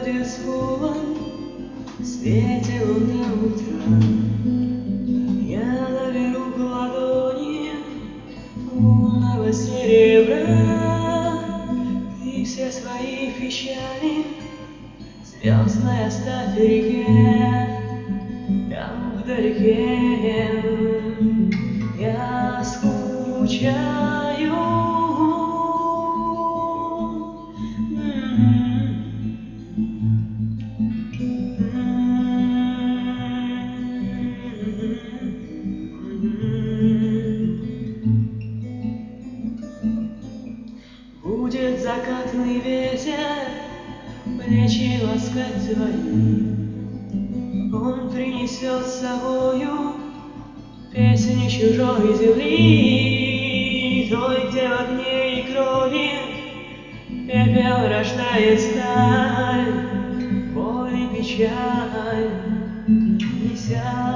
смотрит с пола в свете луны утра. Я наберу в ладони лунного серебра. Ты все свои печали звездной оставь в реке, там вдалеке. Я скучаю. Будет закатный ветер плечи ласкать твои. Он принесет с собою песни чужой земли, той, где в огне и крови пепел рождает сталь, боль и печаль, неся